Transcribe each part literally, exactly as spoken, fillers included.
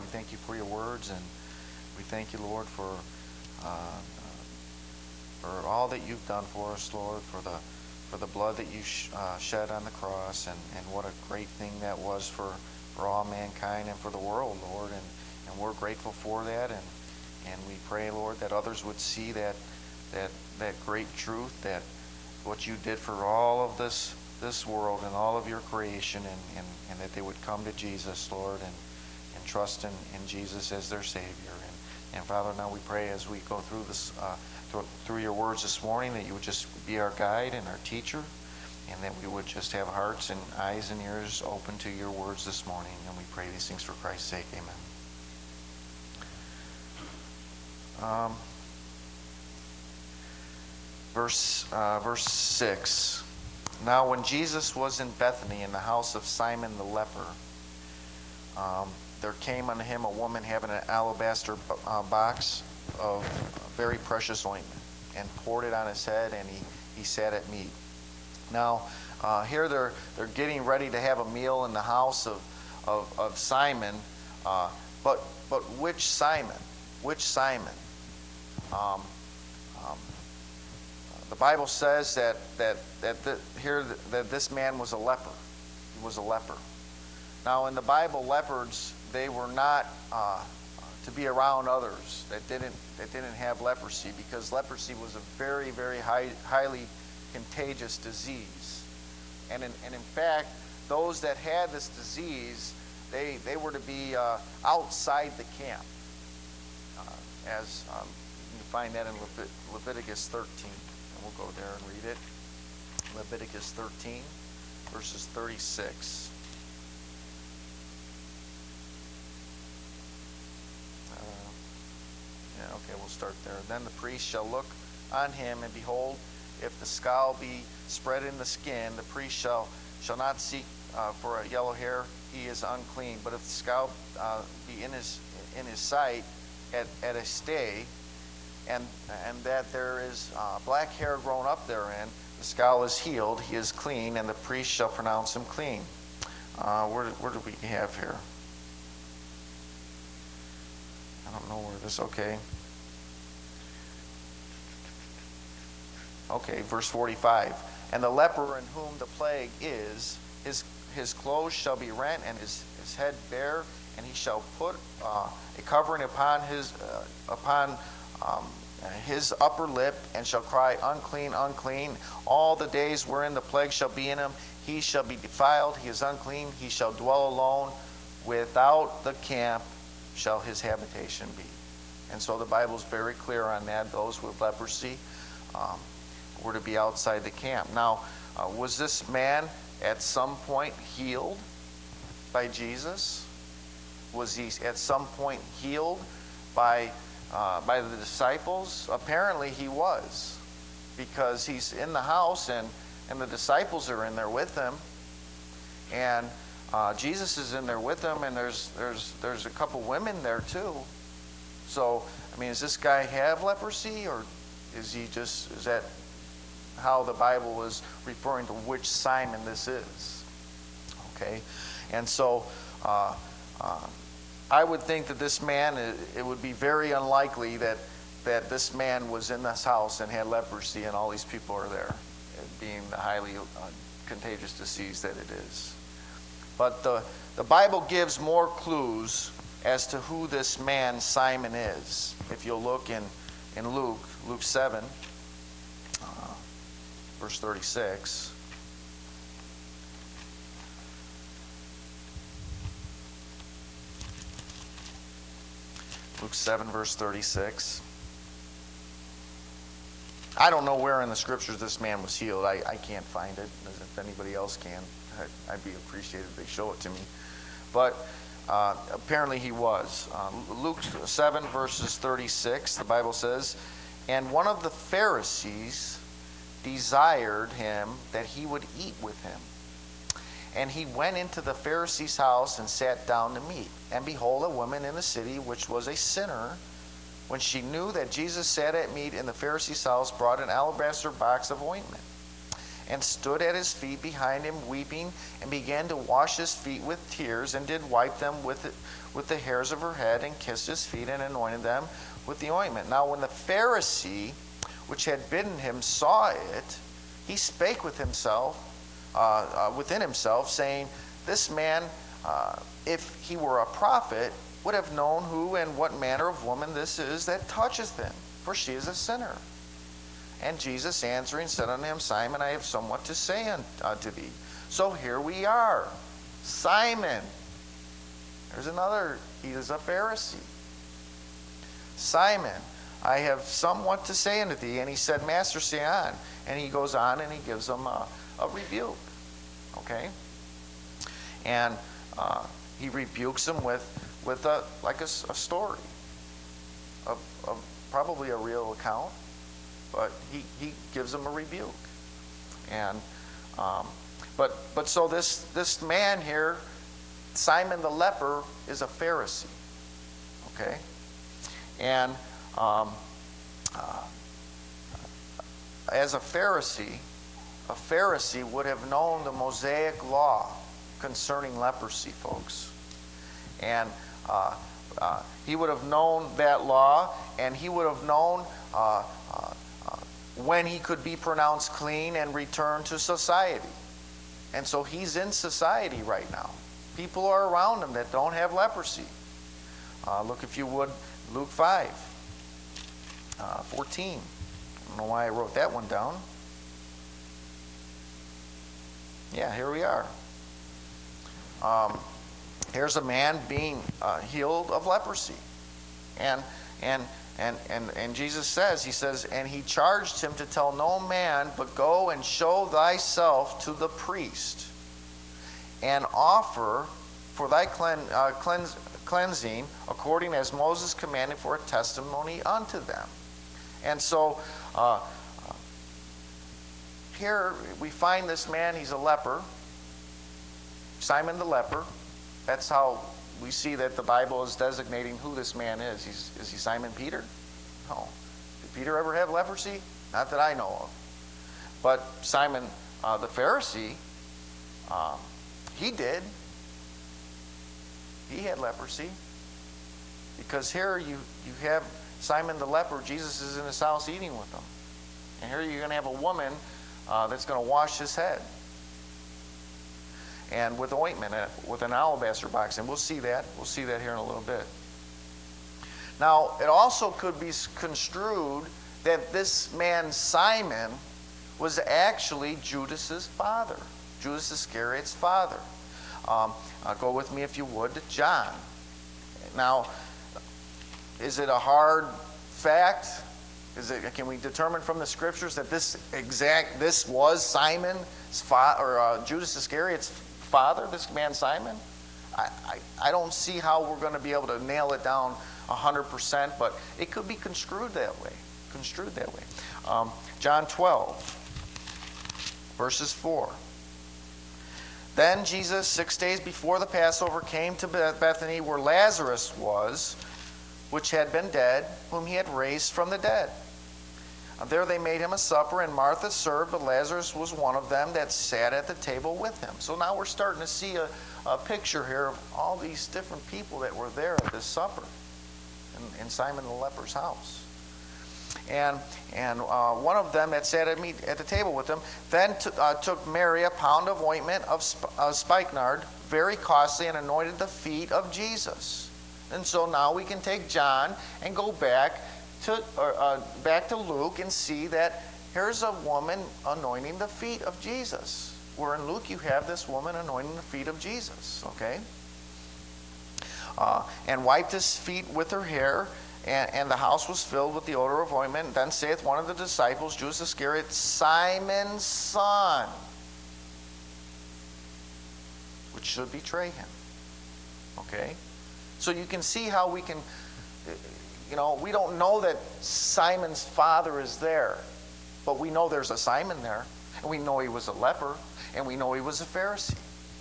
We thank you for your words, and we thank you, Lord, for uh, for all that you've done for us, Lord, for the for the blood that you sh- uh, shed on the cross, and, and what a great thing that was for, for all mankind and for the world, Lord. And, and we're grateful for that, and and we pray, Lord, that others would see that that that great truth, that what you did for all of this this world and all of your creation, and, and, and that they would come to Jesus, Lord, and, and trust in, in Jesus as their Savior. And, and Father, now we pray as we go through this uh, through, through your words this morning, that you would just be our guide and our teacher, and that we would just have hearts and eyes and ears open to your words this morning. And we pray these things for Christ's sake. Amen. Um, verse uh, verse six. Now when Jesus was in Bethany in the house of Simon the leper, um, there came unto him a woman having an alabaster uh, box of very precious ointment, and poured it on his head, and he, he sat at meat. Now uh, here they're they're getting ready to have a meal in the house of of, of Simon, uh, but but which Simon? Which Simon? Um, um, The Bible says that that that the, here that this man was a leper. He was a leper. Now, in the Bible, leopards, they were not uh, to be around others that didn't that didn't have leprosy, because leprosy was a very very high, highly contagious disease. And in, and in fact, those that had this disease, they they were to be uh, outside the camp. Uh, as um, you can find that in Levit- Leviticus thirteen. We'll go there and read it. Leviticus thirteen, verses thirty-six. Uh, yeah, okay, we'll start there. Then the priest shall look on him, and behold, if the scall be spread in the skin, the priest shall shall not seek uh, for a yellow hair; he is unclean. But if the scall uh, be in his in his sight at at a stay, and and that there is uh, black hair grown up therein, the scall is healed, he is clean, and the priest shall pronounce him clean. Uh, where, where do we have here? I don't know where this, okay. Okay, verse forty-five. And the leper in whom the plague is, his his clothes shall be rent, and his, his head bare, and he shall put uh, a covering upon his, uh, upon Um, his upper lip, and shall cry, unclean, unclean. All the days wherein the plague shall be in him, he shall be defiled, he is unclean, he shall dwell alone. Without the camp shall his habitation be. And so the Bible is very clear on that. Those with leprosy um, were to be outside the camp. Now, uh, was this man at some point healed by Jesus? Was he at some point healed by Uh, by the disciples? Apparently he was, because he's in the house, and, and the disciples are in there with him, and uh, Jesus is in there with them, and there's there's there's a couple women there too. So, I mean, does this guy have leprosy, or is he just, is that how the Bible is referring to which Simon this is? Okay, and so uh, uh, I would think that this man, it would be very unlikely that that this man was in this house and had leprosy, and all these people are there, being the highly uh, contagious disease that it is. But the, the Bible gives more clues as to who this man Simon is. If you'll look in, in Luke, Luke seven, uh, verse thirty-six. Luke seven, verse thirty-six. I don't know where in the scriptures this man was healed. I, I can't find it. If anybody else can, I, I'd be appreciated if they show it to me. But uh, apparently he was. Um, Luke seven, verses thirty-six, the Bible says, and one of the Pharisees desired him that he would eat with him. And he went into the Pharisee's house and sat down to meat. And behold, a woman in the city, which was a sinner, when she knew that Jesus sat at meat in the Pharisee's house, brought an alabaster box of ointment, and stood at his feet behind him, weeping, and began to wash his feet with tears, and did wipe them with, it, with the hairs of her head, and kissed his feet, and anointed them with the ointment. Now when the Pharisee, which had bidden him, saw it, he spake with himself, uh, uh, within himself, saying, This man, uh, if he were a prophet, would have known who and what manner of woman this is that toucheth him, for she is a sinner. And Jesus answering said unto him, Simon, I have somewhat to say unto thee. So here we are. Simon. There's another, he is a Pharisee. Simon, I have somewhat to say unto thee. And he said, Master, say on. And he goes on and he gives him a, a rebuke. Okay? And uh, he rebukes him with, with a, like a, a story. Of, of probably a real account. But he, he gives him a rebuke. And um, but but so this this man here, Simon the leper, is a Pharisee. Okay? And um, uh, as a Pharisee, a Pharisee would have known the Mosaic law concerning leprosy, folks. And uh, uh, he would have known that law, and he would have known uh, uh, uh, when he could be pronounced clean and return to society. And so he's in society right now. People are around him that don't have leprosy. Uh, look, if you would, Luke five, uh, fourteen. I don't know why I wrote that one down. Yeah, here we are. Um, here's a man being uh, healed of leprosy. And, and, and, and, and Jesus says, he says, and he charged him to tell no man, but go and show thyself to the priest, and offer for thy clean, uh, cleanse, cleansing, according as Moses commanded, for a testimony unto them. And so uh, here we find this man, he's a leper, Simon the leper. That's how we see that the Bible is designating who this man is. He's, is he Simon Peter? No. Did Peter ever have leprosy? Not that I know of. But Simon uh, the Pharisee, uh, he did. He had leprosy. Because here you, you have Simon the leper. Jesus is in his house eating with him. And here you're going to have a woman uh, that's going to wash his head. And with ointment, uh, with an alabaster box. And we'll see that. We'll see that here in a little bit. Now, it also could be construed that this man Simon was actually Judas's father. Judas Iscariot's father. Um, uh, go with me, if you would, to John. Now, is it a hard fact? Is it? Can we determine from the scriptures that this exact this was Simon's fa- or uh, Judas Iscariot's father? This man Simon. I, I I don't see how we're going to be able to nail it down a hundred percent, but it could be construed that way. Construed that way. Um, John twelve, verses four. Then Jesus, six days before the Passover, came to Bethany, where Lazarus was, which had been dead, whom he had raised from the dead. And there they made him a supper, and Martha served, but Lazarus was one of them that sat at the table with him. So now we're starting to see a, a picture here of all these different people that were there at this supper in, in Simon the leper's house. And and uh, one of them that sat at, meat, at the table with him then t- uh, took Mary a pound of ointment of sp- uh, spikenard, very costly, and anointed the feet of Jesus. And so now we can take John and go back to or, uh, back to Luke and see that here's a woman anointing the feet of Jesus. Where in Luke you have this woman anointing the feet of Jesus. Okay, uh, and wiped his feet with her hair. And, and the house was filled with the odor of ointment. Then saith one of the disciples, Judas Iscariot, Simon's son, which should betray him. Okay? So you can see how we can, you know, we don't know that Simon's father is there. But we know there's a Simon there. And we know he was a leper. And we know he was a Pharisee.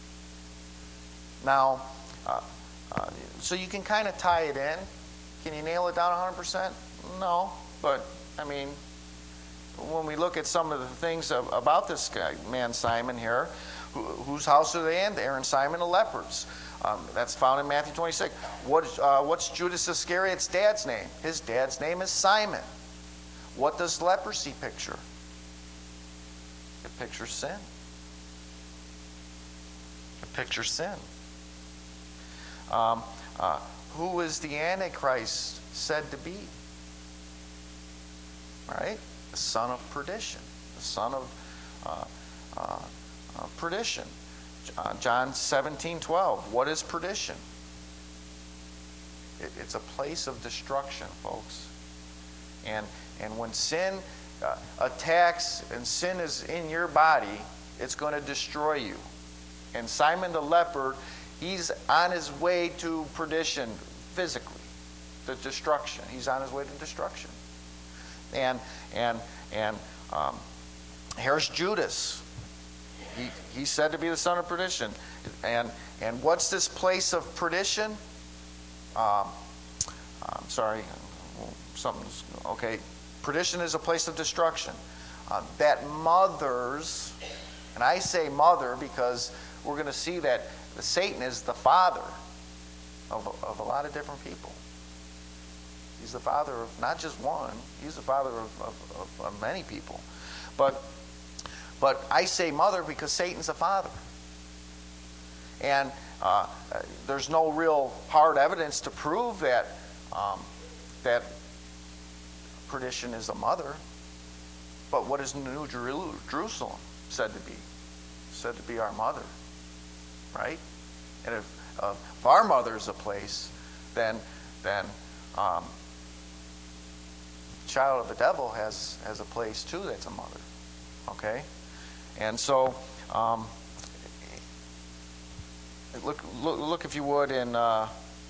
Now, uh, uh, so you can kind of tie it in. Can you nail it down one hundred percent? No, but I mean, when we look at some of the things of, about this guy, man Simon here, who, whose house are they in? They're in Simon the leper's. Um, that's found in Matthew twenty-six. What, uh, what's Judas Iscariot's dad's name? His dad's name is Simon. What does leprosy picture? It pictures sin. It pictures sin. Um, uh, who is the Antichrist said to be? Right? The son of perdition. The son of uh, uh, uh, perdition. Uh, John seventeen twelve. What is perdition? It, it's a place of destruction, folks. And and when sin uh, attacks and sin is in your body, it's going to destroy you. And Simon the leper, he's on his way to perdition physically, the destruction. He's on his way to destruction. And and and um, here's Judas. He, he's said to be the son of perdition. And and what's this place of perdition? Um, I'm sorry, something's okay. Perdition is a place of destruction. Uh, that mothers, and I say mother because we're going to see that Satan is the father of, of a lot of different people. He's the father of not just one, he's the father of, of, of, of many people. But But I say mother because Satan's a father. And uh, there's no real hard evidence to prove that um, that perdition is a mother. But what is the New Jerusalem said to be? Said to be our mother. Right? And if, uh, if our mother is a place, then then um, child of the devil has, has a place too that's a mother. Okay? And so, um, look, look, look, if you would, in uh,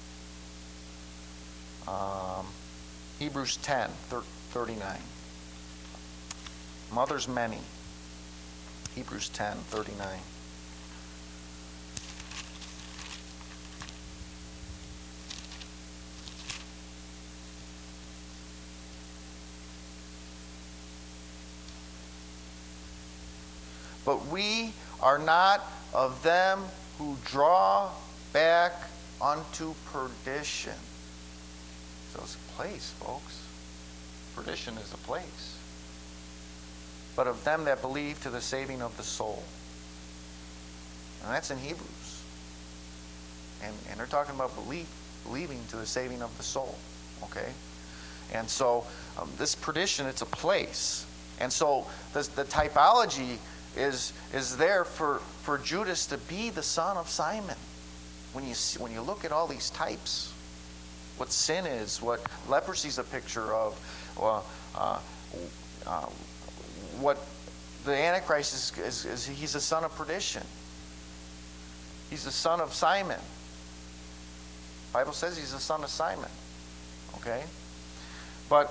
um, Hebrews ten, thirty-nine. Mothers many. Hebrews ten, thirty-nine. But we are not of them who draw back unto perdition. So it's a place, folks. Perdition is a place. But of them that believe to the saving of the soul. And that's in Hebrews. And, and they're talking about belief, believing to the saving of the soul. Okay? And so um, this perdition, it's a place. And so the, the typology is is there for, for Judas to be the son of Simon. When you see, when you look at all these types, what sin is, what leprosy is a picture of, uh, uh, uh, what the Antichrist is, is, is, he's the son of perdition. He's the son of Simon. The Bible says he's the son of Simon. Okay? But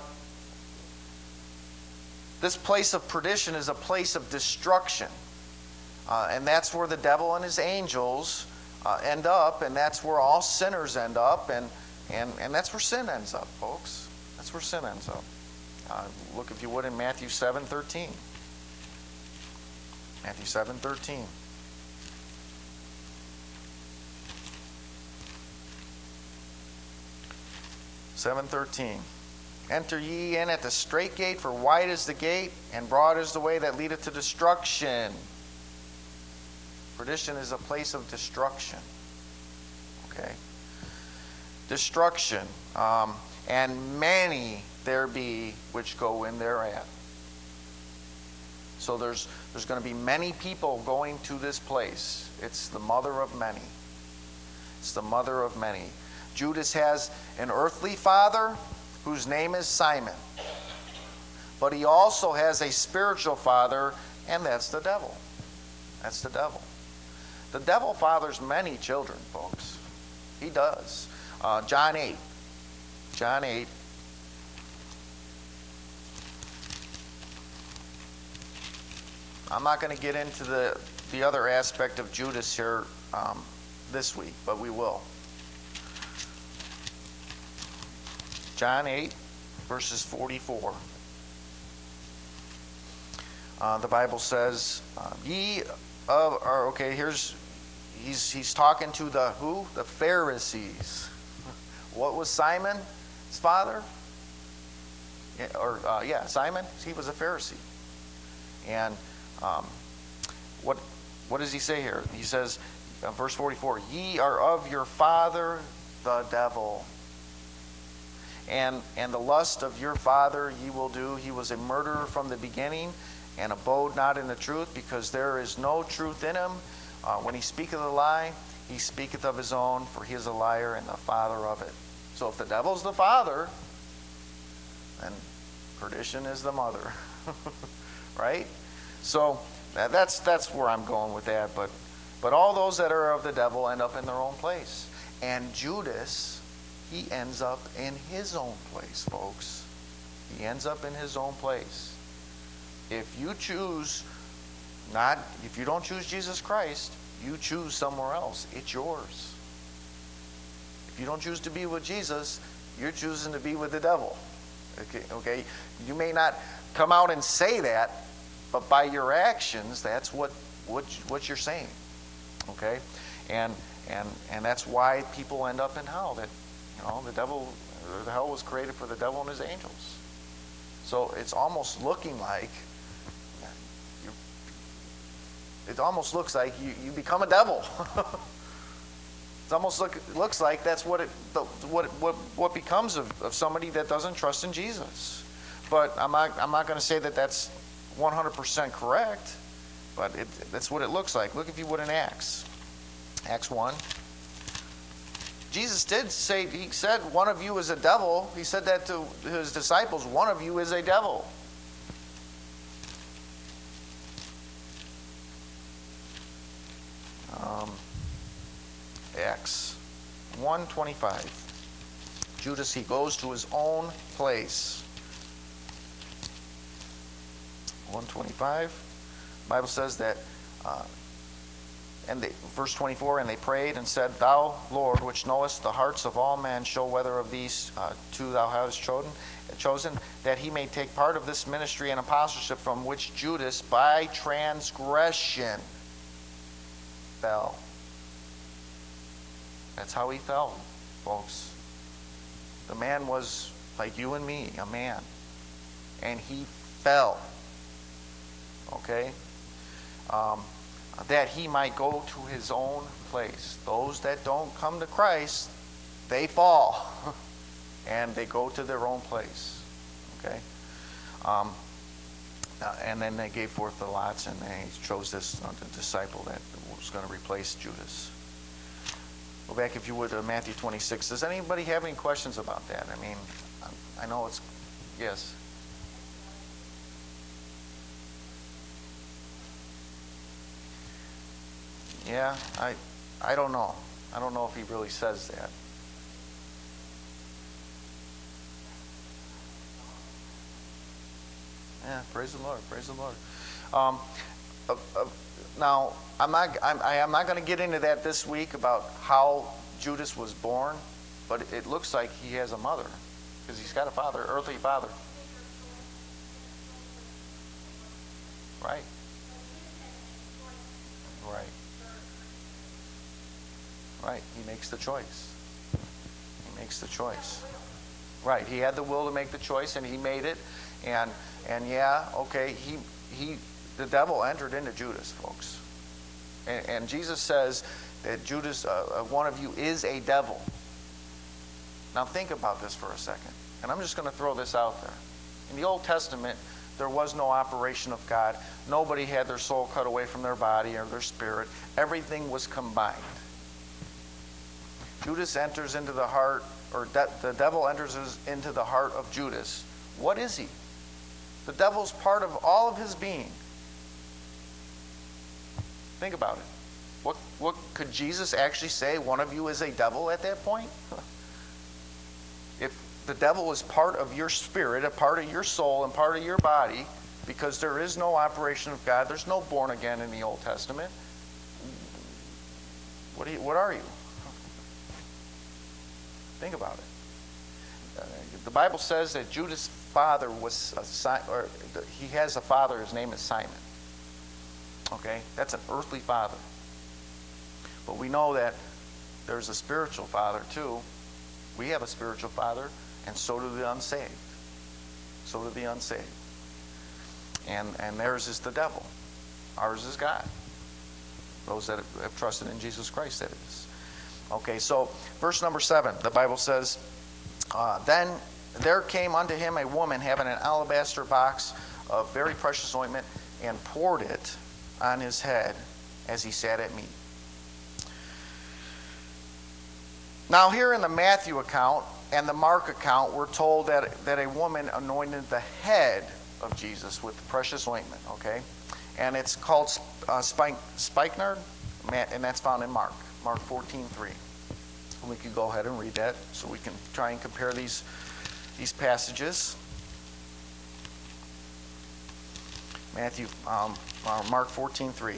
this place of perdition is a place of destruction. Uh, and that's where the devil and his angels uh, end up, and that's where all sinners end up, and, and, and that's where sin ends up, folks. That's where sin ends up. Uh, look, if you would, in Matthew seven thirteen. Matthew seven thirteen. seven thirteen. Enter ye in at the strait gate, for wide is the gate, and broad is the way that leadeth to destruction. Perdition is a place of destruction. Okay? Destruction. Um, and many there be which go in thereat. So there's there's going to be many people going to this place. It's the mother of many. It's the mother of many. Judas has an earthly father whose name is Simon. But he also has a spiritual father, and that's the devil. That's the devil. The devil fathers many children, folks. He does. Uh, John eight. John eight. I'm not going to get into the, the other aspect of Judas here um, this week, but we will. John eight, verses forty-four. uh, the Bible says, uh, ye of, or okay, here's, he's, he's talking to the who? The Pharisees. What was Simon's father? Yeah, or, uh, yeah, Simon, he was a Pharisee. And um, what what does he say here? He says, uh, verse forty-four, ye are of your father the devil. And, and the lust of your father ye will do. He was a murderer from the beginning, and abode not in the truth, because there is no truth in him. Uh, when he speaketh a lie, he speaketh of his own, for he is a liar and the father of it. So if the devil's the father, then perdition is the mother. Right? So that's that's where I'm going with that. But but all those that are of the devil end up in their own place. And Judas, he ends up in his own place, folks. He ends up in his own place. If you choose not, if you don't choose Jesus Christ, you choose somewhere else. It's yours. If you don't choose to be with Jesus, you're choosing to be with the devil. Okay, okay? You may not come out and say that, but by your actions, that's what what what you're saying. Okay? And and and that's why people end up in hell. That, you know, the devil, the hell was created for the devil and his angels. So it's almost looking like you it almost looks like you, you become a devil. It almost look, looks like that's what it what what what becomes of, of somebody that doesn't trust in Jesus. But I'm not I'm not going to say that that's one hundred percent correct, but it, that's what it looks like. Look, if you would, in Acts, Acts one. Jesus did say, he said, one of you is a devil. He said that to his disciples, one of you is a devil. Um, Acts one twenty-five. Judas, he goes to his own place. one twenty-five. The Bible says that, uh, and they, verse twenty-four, and they prayed and said, Thou, Lord, which knowest the hearts of all men, show whether of these uh, two thou hast chosen, chosen, that he may take part of this ministry and apostleship, from which Judas by transgression fell. That's how he fell, folks. The man was like you and me, a man. And he fell. Okay? Um, that he might go to his own place. Those that don't come to Christ, they fall. And they go to their own place. Okay? Um, uh, and then they gave forth the lots, and they chose this uh, the disciple that was going to replace Judas. Go back, if you would, to Matthew twenty-six. Does anybody have any questions about that? I mean, I know it's, yes. Yeah, I, I don't know. I don't know if he really says that. Yeah, praise the Lord, praise the Lord. Um, uh, uh, now, I'm not, I'm, I, I'm not going to get into that this week about how Judas was born, but it looks like he has a mother, because he's got a father, earthly father. Right. Right. Right. He makes the choice. He makes the choice. Right. He had the will to make the choice, and he made it. And and yeah, okay. He he. The devil entered into Judas, folks. And, and Jesus says that Judas, uh, one of you, is a devil. Now think about this for a second. And I'm just going to throw this out there. In the Old Testament, there was no operation of God. Nobody had their soul cut away from their body or their spirit. Everything was combined. Judas enters into the heart, or de- the devil enters into the heart of Judas. What is he? The devil's part of all of his being. Think about it. What, what could Jesus actually say? One of you is a devil at that point? If the devil is part of your spirit, a part of your soul, and part of your body, because there is no operation of God, there's no born again in the Old Testament, what, do you, what are you? Think about it. uh, the Bible says that Judas' father was, a, or he has a father, his name is Simon. Okay? That's an earthly father. But we know that there's a spiritual father too. We have a spiritual father, and so do the unsaved. So do the unsaved. And, and theirs is the devil. Ours is God. Those that have, have trusted in Jesus Christ, that is. Okay, so verse number seven, the Bible says, uh, Then there came unto him a woman having an alabaster box of very precious ointment, and poured it on his head as he sat at meat. Now here in the Matthew account and the Mark account, we're told that, that a woman anointed the head of Jesus with precious ointment, okay? And it's called uh, spike, spikenard, and that's found in Mark, Mark fourteen three. And we could go ahead and read that so we can try and compare these, these passages. Matthew, um, uh, Mark fourteen three.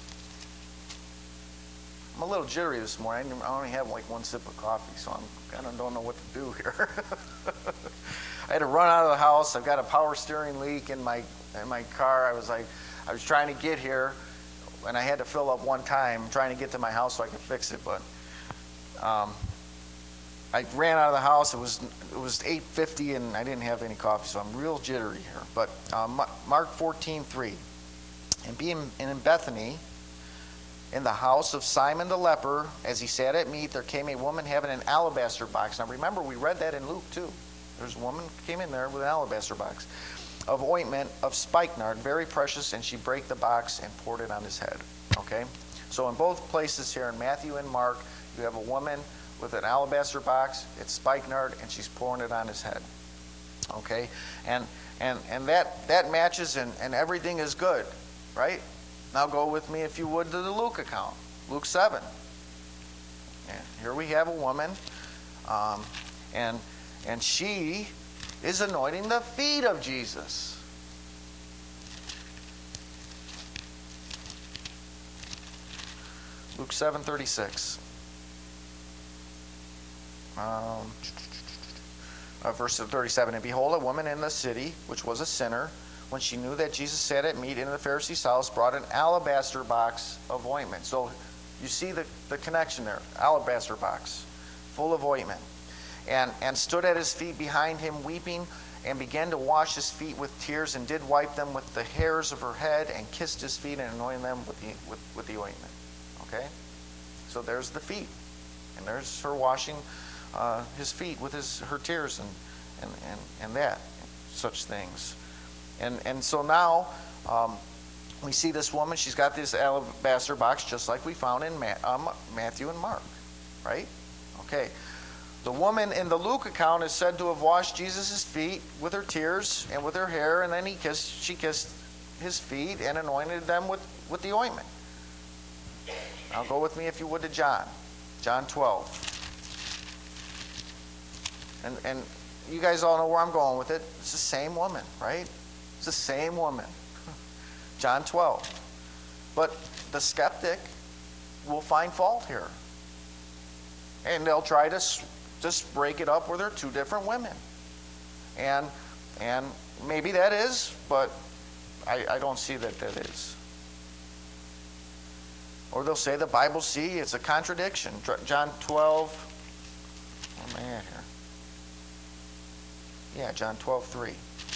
I'm a little jittery this morning. I only have like one sip of coffee, so I'm kind of don't know what to do here. I had to run out of the house. I've got a power steering leak in my in my car. I was like, I was trying to get here, and I had to fill up one time trying to get to my house so I could fix it. But um, I ran out of the house. It was it was eight fifty, and I didn't have any coffee, so I'm real jittery here. But um, Mark fourteen three, and being in Bethany, in the house of Simon the leper, as he sat at meat, there came a woman having an alabaster box. Now remember, we read that in Luke too. There's a woman came in there with an alabaster box of ointment of spikenard, very precious, and she brake the box and poured it on his head. Okay? So in both places here, in Matthew and Mark, you have a woman with an alabaster box, it's spikenard, and she's pouring it on his head. Okay? And and and that, that matches, and, and everything is good, right? Now go with me, if you would, to the Luke account. Luke seven. And here we have a woman, um, and and she is anointing the feet of Jesus. Luke seven thirty-six. Um, uh, verse thirty-seven. And behold, a woman in the city, which was a sinner, when she knew that Jesus sat at meat in the Pharisee's house, brought an alabaster box of ointment. So you see the, the connection there. Alabaster box, full of ointment. And, and stood at his feet behind him, weeping, and began to wash his feet with tears, and did wipe them with the hairs of her head, and kissed his feet, and anointed them with the, with, with the ointment. Okay? So there's the feet. And there's her washing uh, his feet with his her tears and, and, and, and that, such things. And and so now um, we see this woman. She's got this alabaster box, just like we found in Ma- um, Matthew and Mark, right? Okay. The woman in the Luke account is said to have washed Jesus' feet with her tears and with her hair, and then he kissed. She kissed his feet and anointed them with, with the ointment. Now go with me, if you would, to John, John twelve. And and you guys all know where I'm going with it. It's the same woman, right? It's the same woman. John twelve. But the skeptic will find fault here. And they'll try to just break it up where they're two different women. And and maybe that is, but I, I don't see that that is. Or they'll say the Bible, see, it's a contradiction. John twelve. Where am I at here? Yeah, John twelve three.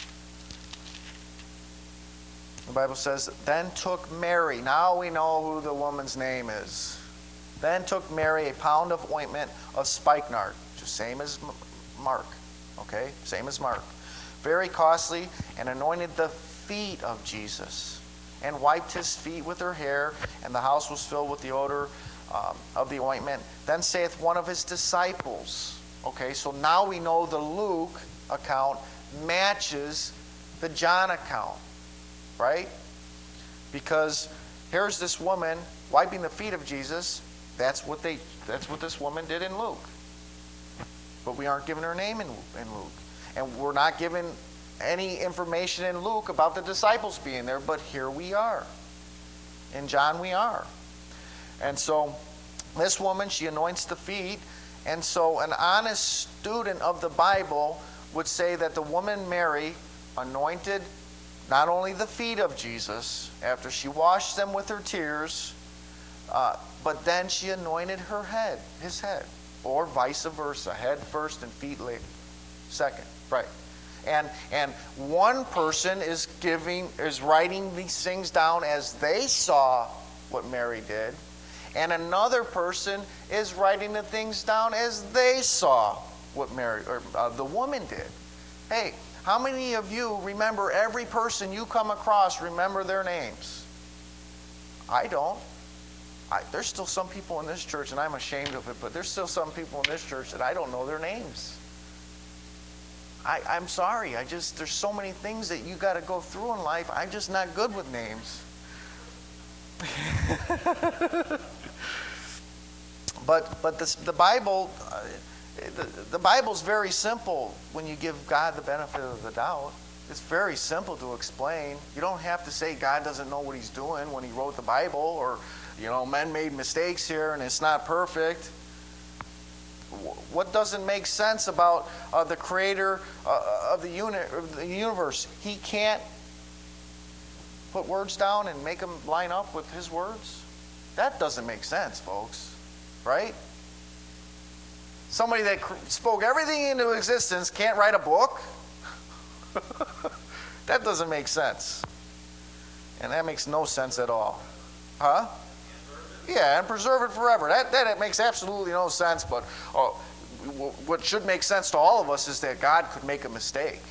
The Bible says, then took Mary. Now we know who the woman's name is. Then took Mary a pound of ointment of spikenard, just same as Mark, okay? Same as Mark. Very costly, and anointed the feet of Jesus, and wiped his feet with her hair, and the house was filled with the odor um, of the ointment. Then saith one of his disciples, okay, so now we know the Luke account matches the John account, right? Because here's this woman wiping the feet of Jesus. That's what they. That's what this woman did in Luke. But we aren't given her name in, in Luke. And we're not given any information in Luke about the disciples being there, but here we are. In John we are. And so this woman, she anoints the feet, And so an honest student of the Bible would say that the woman Mary anointed not only the feet of Jesus after she washed them with her tears, uh, but then she anointed her head, his head, or vice versa, head first and feet later, second, right? And and one person is giving is writing these things down as they saw what Mary did, and another person is writing the things down as they saw what Mary or uh, the woman did. Hey, how many of you remember every person you come across? Remember their names? I don't. I, there's still some people in this church, and I'm ashamed of it, but there's still some people in this church that I don't know their names. I, I'm sorry. I just there's so many things that you got to go through in life. I'm just not good with names. but but this, the Bible, uh, the, the Bible's very simple when you give God the benefit of the doubt. It's very simple to explain. You don't have to say God doesn't know what He's doing when He wrote the Bible, or you know, men made mistakes here and it's not perfect. What doesn't make sense about uh, the creator uh, of the, uni- of the universe? He can't put words down and make them line up with His words? That doesn't make sense, folks. Right? Somebody that cr- spoke everything into existence can't write a book? That doesn't make sense. And that makes no sense at all. Huh? Yeah, and preserve it forever. That, that it makes absolutely no sense, but oh, what should make sense to all of us is that God could make a mistake.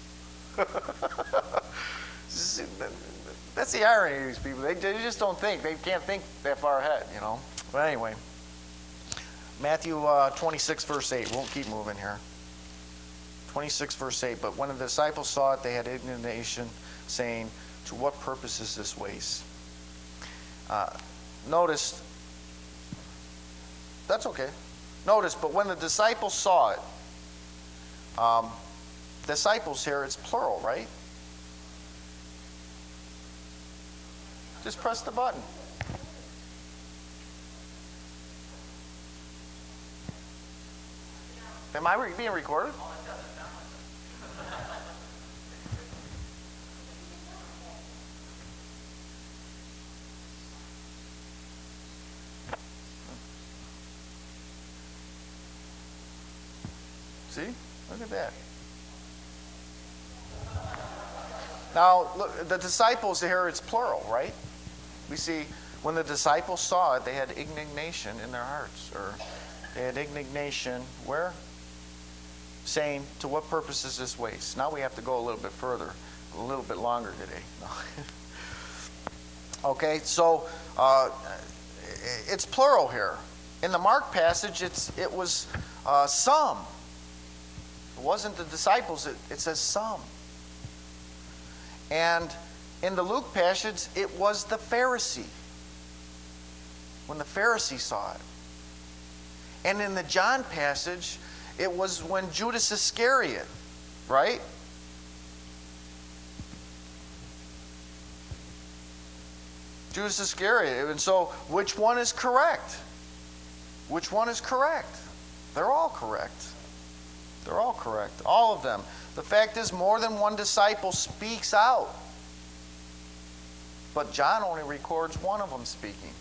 That's the irony of these people. They, they just don't think. They can't think that far ahead, you know. But anyway, Matthew uh, twenty-six, verse eight. We'll keep moving here. twenty-six, verse eight. But when the disciples saw it, they had indignation, saying, "To what purpose is this waste?" Uh, Notice, that's okay. Notice, but when the disciples saw it, um, disciples here, it's plural, right? Just press the button. Am I re- being recorded? See? Look at that. Now, look, the disciples here, it's plural, right? We see when the disciples saw it, they had indignation in their hearts. Or they had indignation where? Saying, "To what purpose is this waste?" Now we have to go a little bit further, a little bit longer today. Okay, so uh, it's plural here. In the Mark passage, it's it was uh, some. It wasn't the disciples, it, it says some. And in the Luke passage, it was the Pharisee. When the Pharisee saw it. And in the John passage, it was when Judas Iscariot, right? Judas Iscariot. And so, which one is correct? Which one is correct? They're all correct. They're all correct. All of them. The fact is, more than one disciple speaks out. But John only records one of them speaking.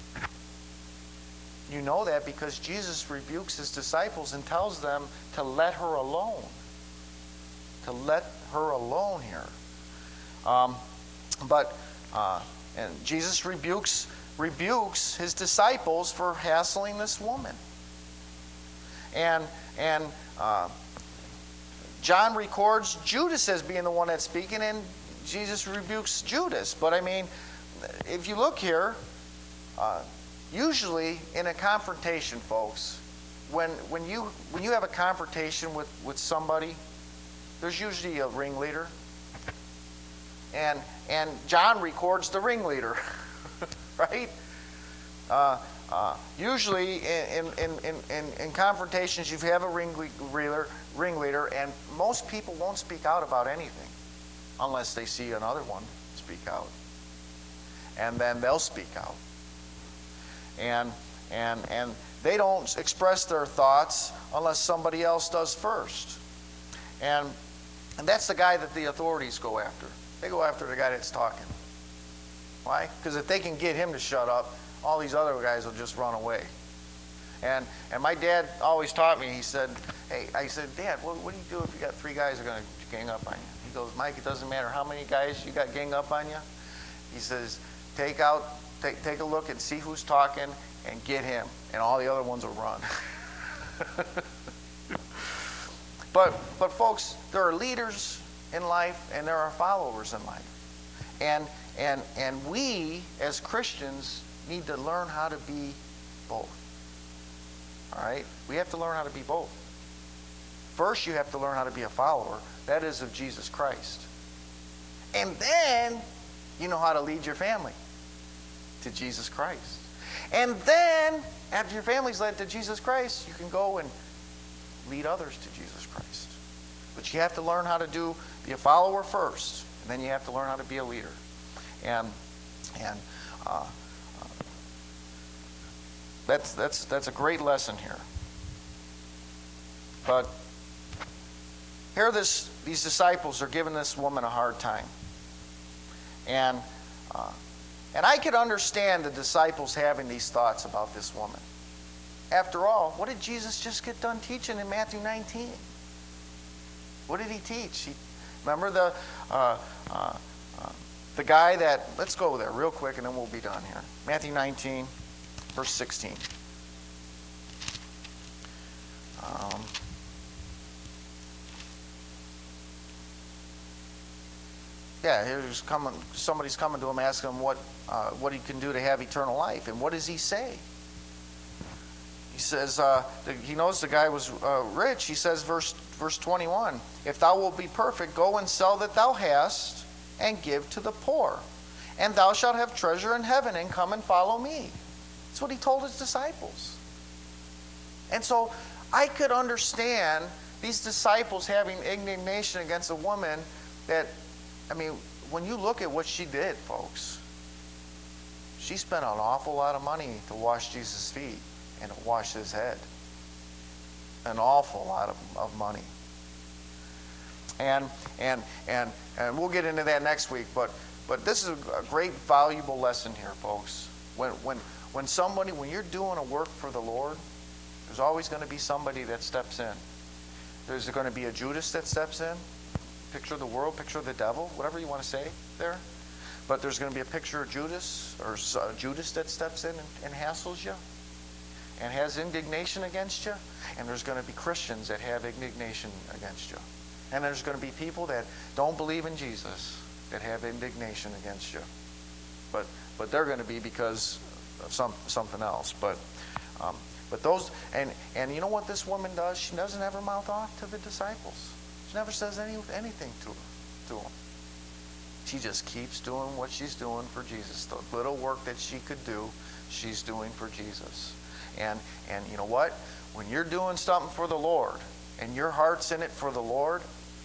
You know that because Jesus rebukes His disciples and tells them to let her alone. To let her alone here. Um, but, uh, and Jesus rebukes, rebukes His disciples for hassling this woman. And, and, Uh, John records Judas as being the one that's speaking, and Jesus rebukes Judas. But I mean, if you look here, uh, usually in a confrontation, folks, when when you when you have a confrontation with, with somebody, there's usually a ringleader. And and John records the ringleader, right? Uh, Uh, usually in, in, in, in, in confrontations, you have a ringleader, ringleader, and most people won't speak out about anything unless they see another one speak out. And then they'll speak out. And And, and they don't express their thoughts unless somebody else does first. And, and that's the guy that the authorities go after. They go after the guy that's talking. Why? Because if they can get him to shut up, all these other guys will just run away. And and my dad always taught me, he said, hey, I said, Dad, what, what do you do if you got three guys that are going to gang up on you? He goes, Mike, it doesn't matter how many guys you got gang up on you. He says, take out, take, take a look and see who's talking and get him. And all the other ones will run. but, but folks, there are leaders in life and there are followers in life. And, and, and we, as Christians, need to learn how to be both. All right? We have to learn how to be both. First, you have to learn how to be a follower. That is of Jesus Christ. And then, you know how to lead your family to Jesus Christ. And then, after your family's led to Jesus Christ, you can go and lead others to Jesus Christ. But you have to learn how to do, be a follower first. And then you have to learn how to be a leader. And, and, uh, That's, that's, that's a great lesson here. But here this, these disciples are giving this woman a hard time. And, uh, and I could understand the disciples having these thoughts about this woman. After all, what did Jesus just get done teaching in Matthew nineteen? What did he teach? He, remember the, uh, uh, uh, the guy that, let's go there real quick and then we'll be done here. Matthew nineteen. Verse sixteen. Um, yeah, here's coming. Somebody's coming to him, asking him what uh, what he can do to have eternal life, and what does he say? He says uh, the, he knows the guy was uh, rich. He says, verse verse twenty-one: If thou wilt be perfect, go and sell that thou hast, and give to the poor, and thou shalt have treasure in heaven, and come and follow me. That's what he told his disciples. And so I could understand these disciples having indignation against a woman that, I mean, when you look at what she did, folks, she spent an awful lot of money to wash Jesus' feet and to wash his head. An awful lot of, of money. And, and, and, and we'll get into that next week, but, but this is a great, valuable lesson here, folks. When, when, When somebody, when you're doing a work for the Lord, there's always going to be somebody that steps in. There's going to be a Judas that steps in. Picture of the world, picture of the devil, whatever you want to say there. But there's going to be a picture of Judas, or uh, Judas that steps in and, and hassles you and has indignation against you. And there's going to be Christians that have indignation against you. And there's going to be people that don't believe in Jesus that have indignation against you. But, but they're going to be because of some, something else. But um, but those, and, and you know what this woman does? She doesn't have her mouth off to the disciples. She never says any, anything to, her, to them. She just keeps doing what she's doing for Jesus. The little work that she could do, she's doing for Jesus. And, and you know what? When you're doing something for the Lord, and your heart's in it for the Lord,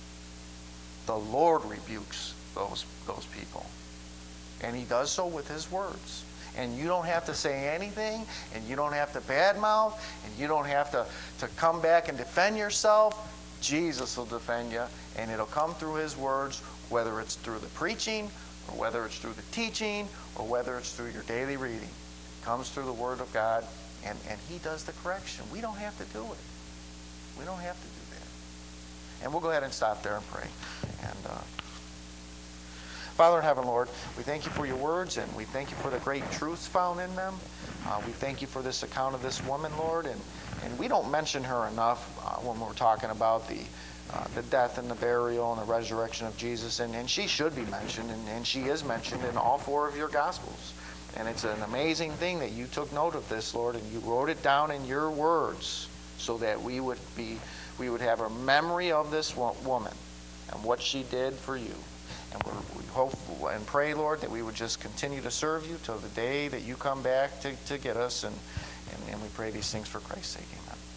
the Lord rebukes those, those people. And he does so with his words. And you don't have to say anything, and you don't have to badmouth, and you don't have to, to come back and defend yourself. Jesus will defend you, and it'll come through his words, whether it's through the preaching, or whether it's through the teaching, or whether it's through your daily reading. It comes through the Word of God, and, and he does the correction. We don't have to do it. We don't have to do that. And we'll go ahead and stop there and pray. And uh, Father in heaven, Lord, we thank you for your words, and we thank you for the great truths found in them. Uh, we thank you for this account of this woman, Lord, and, and we don't mention her enough uh, when we're talking about the uh, the death and the burial and the resurrection of Jesus, and, and she should be mentioned, and, and she is mentioned in all four of your Gospels. And it's an amazing thing that you took note of this, Lord, and you wrote it down in your words so that we would be, we would have a memory of this woman and what she did for you. And we're, we hope and pray, Lord, that we would just continue to serve you till the day that you come back to, to get us. And, and, and we pray these things for Christ's sake. Amen.